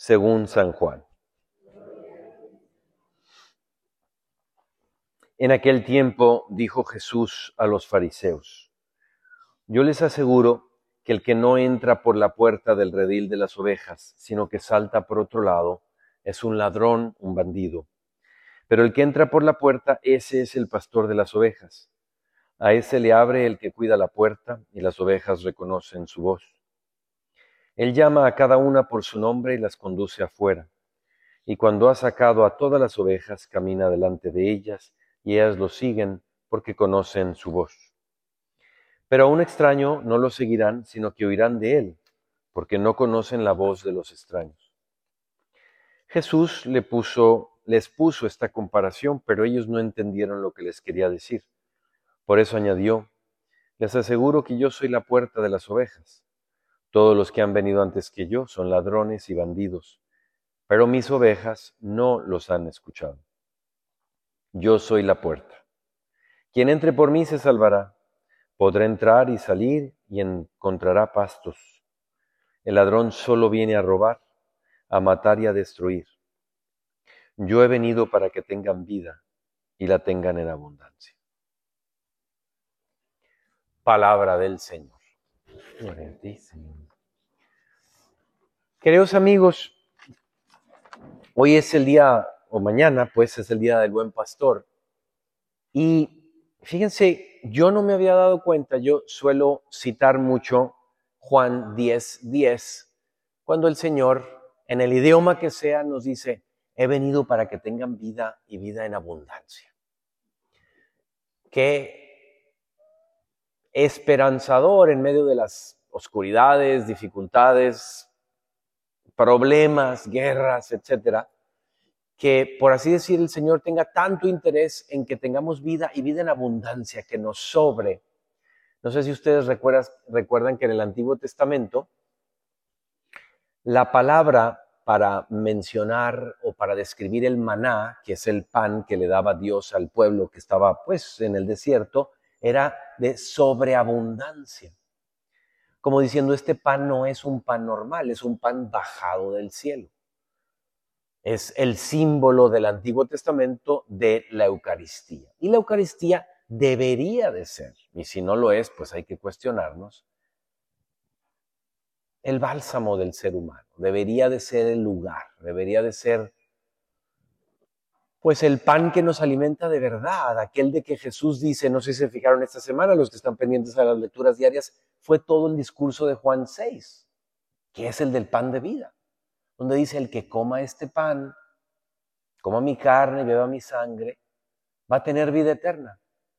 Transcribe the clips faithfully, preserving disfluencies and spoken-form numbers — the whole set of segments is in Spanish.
según San Juan. En aquel tiempo dijo Jesús a los fariseos: Yo les aseguro que el que no entra por la puerta del redil de las ovejas, sino que salta por otro lado, es un ladrón, un bandido. Pero el que entra por la puerta, ese es el pastor de las ovejas. A ese le abre el que cuida la puerta, y las ovejas reconocen su voz. Él llama a cada una por su nombre y las conduce afuera. Y cuando ha sacado a todas las ovejas, camina delante de ellas, y ellas lo siguen porque conocen su voz. Pero a un extraño no lo seguirán, sino que oirán de él, porque no conocen la voz de los extraños. Jesús le puso, les puso esta comparación, pero ellos no entendieron lo que les quería decir. Por eso añadió: Les aseguro que yo soy la puerta de las ovejas. Todos los que han venido antes que yo son ladrones y bandidos, pero mis ovejas no los han escuchado. Yo soy la puerta. Quien entre por mí se salvará. Podrá entrar y salir y encontrará pastos. El ladrón solo viene a robar, a matar y a destruir. Yo he venido para que tengan vida y la tengan en abundancia. Palabra del Señor. Gloria a ti, Señor. Queridos amigos, hoy es el día, o mañana pues es el día del Buen Pastor. Y fíjense, yo no me había dado cuenta, yo suelo citar mucho Juan diez diez, cuando el Señor, en el idioma que sea, nos dice: he venido para que tengan vida y vida en abundancia. Qué esperanzador en medio de las oscuridades, dificultades, problemas, guerras, etcétera, que, por así decir, el Señor tenga tanto interés en que tengamos vida y vida en abundancia, que nos sobre. No sé si ustedes recuerdan, recuerdan que en el Antiguo Testamento la palabra para mencionar o para describir el maná, que es el pan que le daba Dios al pueblo que estaba pues en el desierto, era de sobreabundancia. Como diciendo, este pan no es un pan normal, es un pan bajado del cielo. Es el símbolo del Antiguo Testamento de la Eucaristía. Y la Eucaristía debería de ser, y si no lo es, pues hay que cuestionarnos, el bálsamo del ser humano. Debería de ser el lugar, debería de ser pues el pan que nos alimenta de verdad, aquel de que Jesús dice, no sé si se fijaron esta semana, los que están pendientes a las lecturas diarias, fue todo el discurso de Juan seis, que es el del pan de vida, donde dice: el que coma este pan, coma mi carne y beba mi sangre, va a tener vida eterna.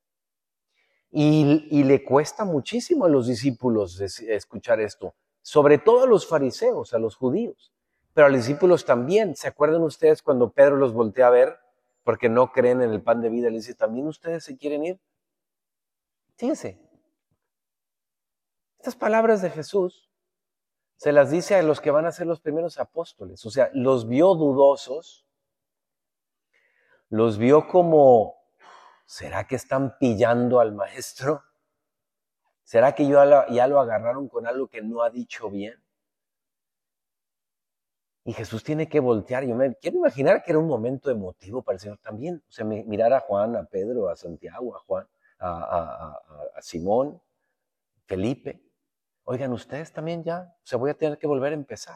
Y, y le cuesta muchísimo a los discípulos escuchar esto, sobre todo a los fariseos, a los judíos, pero a los discípulos también. ¿Se acuerdan ustedes cuando Pedro los voltea a ver porque no creen en el pan de vida? Le dice: ¿también ustedes se quieren ir? Fíjense, estas palabras de Jesús se las dice a los que van a ser los primeros apóstoles. O sea, los vio dudosos, los vio como: ¿será que están pillando al maestro? ¿Será que ya lo agarraron con algo que no ha dicho bien? Y Jesús tiene que voltear. Yo me quiero imaginar que era un momento emotivo para el Señor también. O sea, mirar a Juan, a Pedro, a Santiago, a Juan, a, a, a, a Simón, Felipe. Oigan, ustedes también ya, o sea, voy a tener que volver a empezar.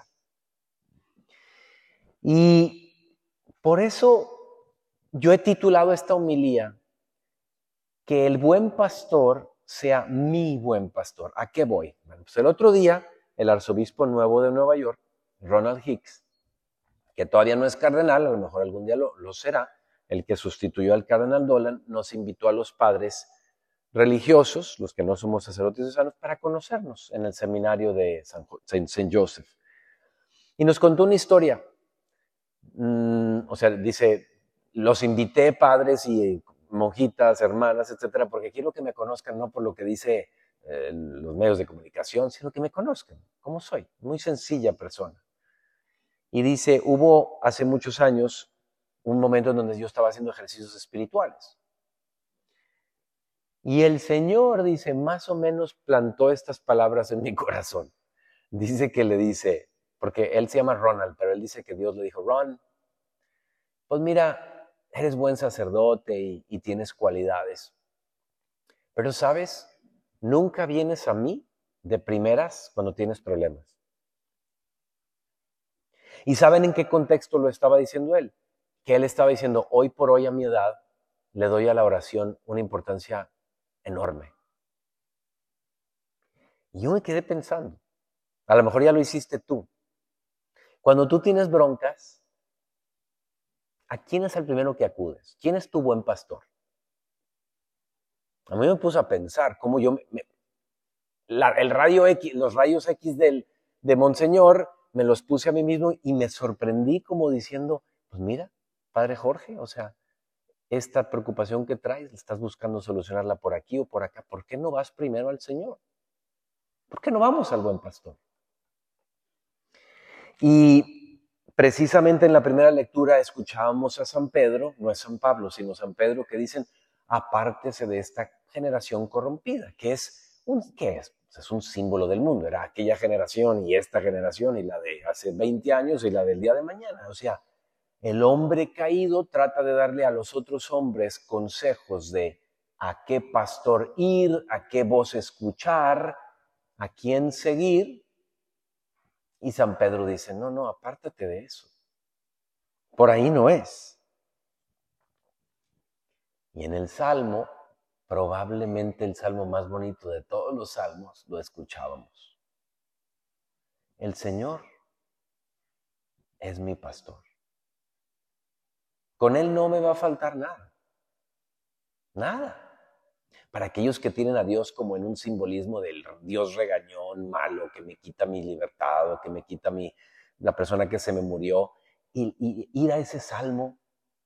Y por eso yo he titulado esta homilía: que el buen pastor sea mi buen pastor. ¿A qué voy? Bueno, pues el otro día, el arzobispo nuevo de Nueva York, Ronald Hicks, que todavía no es cardenal, a lo mejor algún día lo, lo será, el que sustituyó al cardenal Dolan, nos invitó a los padres religiosos, los que no somos sacerdotes diocesanos, para conocernos en el seminario de Saint Joseph. Y nos contó una historia. Mm, o sea, dice: los invité, padres y monjitas, hermanas, etcétera, porque quiero que me conozcan no por lo que dice eh, los medios de comunicación, sino que me conozcan cómo soy, muy sencilla persona. Y dice: hubo hace muchos años un momento en donde yo estaba haciendo ejercicios espirituales. Y el Señor, dice, más o menos plantó estas palabras en mi corazón. Dice que le dice: porque él se llama Ronald, pero él dice que Dios le dijo, Ron, pues mira, eres buen sacerdote y, y tienes cualidades, pero sabes, nunca vienes a mí de primeras cuando tienes problemas. ¿Y saben en qué contexto lo estaba diciendo él? Que él estaba diciendo, hoy por hoy a mi edad, le doy a la oración una importancia enorme. Y yo me quedé pensando, a lo mejor ya lo hiciste tú. Cuando tú tienes broncas, ¿a quién es el primero que acudes? ¿Quién es tu buen pastor? A mí me puso a pensar cómo yo, me, me, la, el rayo X, los rayos X del, de Monseñor, me los puse a mí mismo y me sorprendí como diciendo, pues mira, Padre Jorge, o sea, esta preocupación que traes, estás buscando solucionarla por aquí o por acá. ¿Por qué no vas primero al Señor? ¿Por qué no vamos al buen pastor? Y precisamente en la primera lectura escuchábamos a San Pedro, no es San Pablo, sino San Pedro, que dicen, apártese de esta generación corrompida, que es un, ¿qué es? Es un símbolo del mundo, era aquella generación y esta generación y la de hace veinte años y la del día de mañana. O sea, el hombre caído trata de darle a los otros hombres consejos de a qué pastor ir, a qué voz escuchar, a quién seguir. Y San Pedro dice, no, no, apártate de eso. Por ahí no es. Y en el Salmo, probablemente el Salmo más bonito de todos los salmos, lo escuchábamos. El Señor es mi pastor. Con Él no me va a faltar nada. Nada. Para aquellos que tienen a Dios como en un simbolismo del Dios regañón, malo, que me quita mi libertad o que me quita mi, la persona que se me murió, y, y ir a ese salmo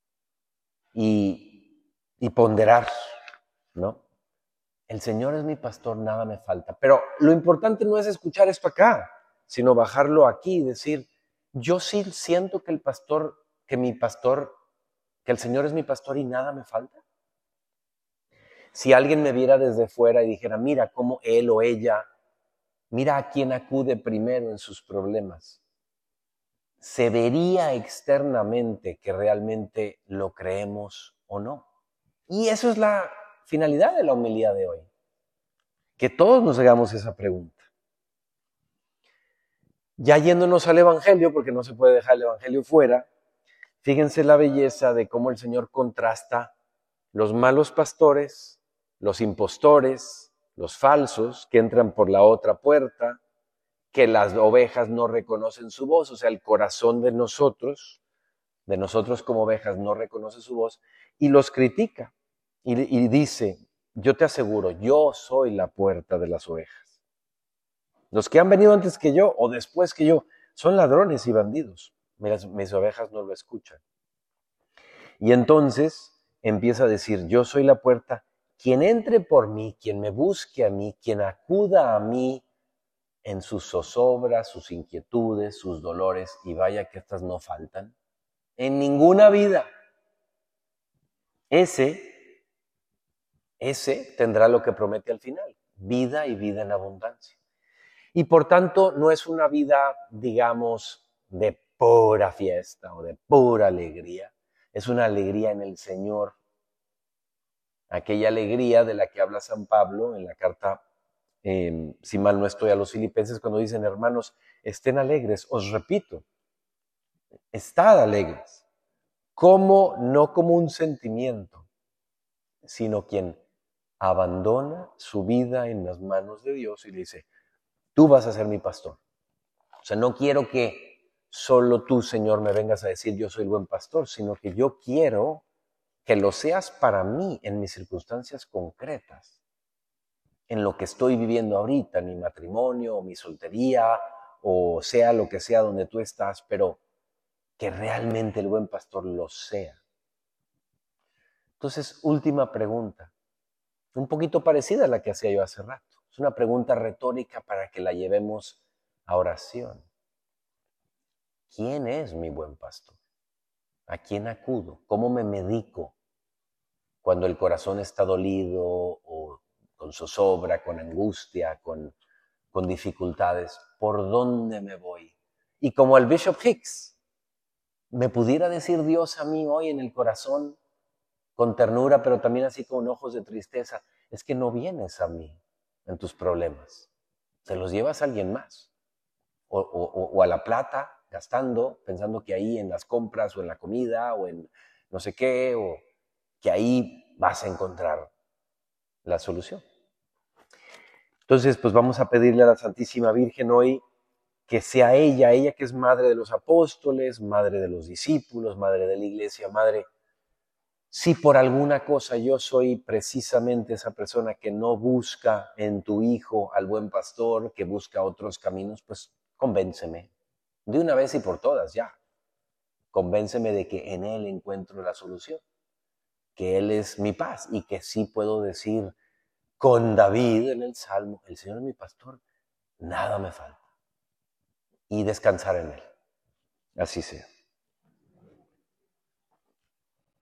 y, y ponderar, ¿no? El Señor es mi pastor, nada me falta. Pero lo importante no es escuchar esto acá, sino bajarlo aquí y decir, yo sí siento que el pastor, que mi pastor, que el Señor es mi pastor y nada me falta. Si alguien me viera desde fuera y dijera, mira cómo él o ella, mira a quién acude primero en sus problemas, se vería externamente que realmente lo creemos o no. Y eso es la finalidad de la homilía de hoy, que todos nos hagamos esa pregunta. Ya yéndonos al Evangelio, porque no se puede dejar el Evangelio fuera, fíjense la belleza de cómo el Señor contrasta los malos pastores, los impostores, los falsos que entran por la otra puerta, que las ovejas no reconocen su voz, o sea, el corazón de nosotros, de nosotros como ovejas no reconoce su voz, y los critica y, y dice, yo te aseguro, yo soy la puerta de las ovejas. Los que han venido antes que yo o después que yo son ladrones y bandidos. Mis, mis ovejas no lo escuchan. Y entonces empieza a decir, yo soy la puerta, quien entre por mí, quien me busque a mí, quien acuda a mí en sus zozobras, sus inquietudes, sus dolores, y vaya que estas no faltan, en ninguna vida. Ese, ese tendrá lo que promete al final, vida y vida en abundancia. Y por tanto no es una vida, digamos, de pura fiesta o de pura alegría, es una alegría en el Señor. Aquella alegría de la que habla San Pablo en la carta, eh, si mal no estoy, a los Filipenses, cuando dicen, hermanos, estén alegres. Os repito, estad alegres. Como, no como un sentimiento, sino quien abandona su vida en las manos de Dios y le dice, tú vas a ser mi pastor. O sea, no quiero que solo tú, Señor, me vengas a decir yo soy el buen pastor, sino que yo quiero que lo seas para mí en mis circunstancias concretas, en lo que estoy viviendo ahorita, en mi matrimonio, o mi soltería, o sea lo que sea donde tú estás, pero que realmente el buen pastor lo sea. Entonces, última pregunta, un poquito parecida a la que hacía yo hace rato. Es una pregunta retórica para que la llevemos a oración. ¿Quién es mi buen pastor? ¿A quién acudo? ¿Cómo me medico cuando el corazón está dolido o con zozobra, con angustia, con, con dificultades? ¿Por dónde me voy? Y como el Bishop Hicks, me pudiera decir Dios a mí hoy en el corazón, con ternura, pero también así con ojos de tristeza, es que no vienes a mí en tus problemas, se los llevas a alguien más. O, o, o a la plata, gastando, pensando que ahí en las compras o en la comida o en no sé qué, o que ahí vas a encontrar la solución. Entonces, pues vamos a pedirle a la Santísima Virgen hoy que sea ella, ella que es madre de los apóstoles, madre de los discípulos, madre de la iglesia, madre. Si por alguna cosa yo soy precisamente esa persona que no busca en tu hijo al buen pastor, que busca otros caminos, pues convénceme. De una vez y por todas, ya. Convénceme de que en él encuentro la solución, que él es mi paz y que sí puedo decir con David en el Salmo, el Señor es mi pastor, nada me falta. Y descansar en él. Así sea.